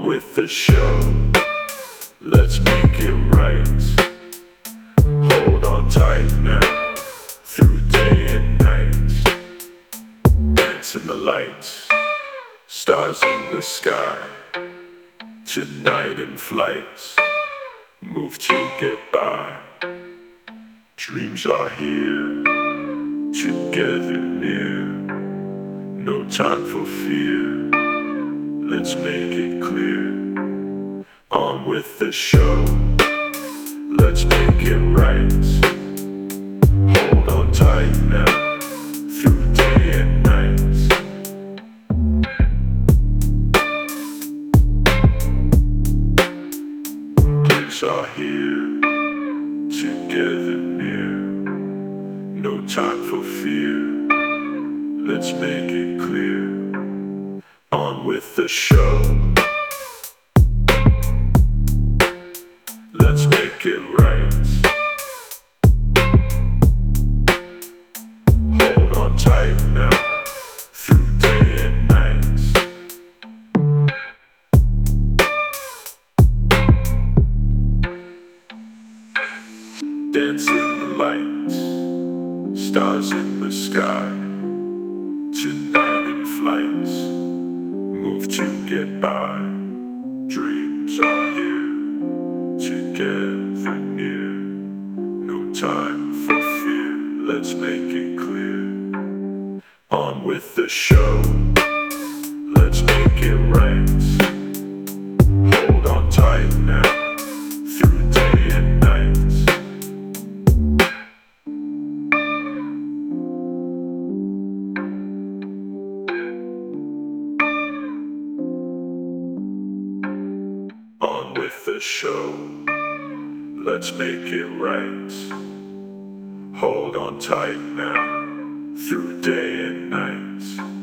On with the show, let's make it right. Hold on tight now, through day and night. Dance in the lights, stars in the sky. Tonight in flight, move to get by. Dreams are here, together near. No time for fear, let's make it clear. On with the show, let's make it right. Hold on tight now, through day and night. Dreams are here, together near. No time for fear, let's make it clear. On with the show, let's make it right. Hold on tight now, through day and night. Dance in the lights, stars in the sky. Tonight in flight, move to get by. Dreams are here, together near. No time for fear, let's make it clear. On with the show, let's make it right. Hold on tight now, through day and night. On with the show, let's make it right. Hold on tight now, through day and night.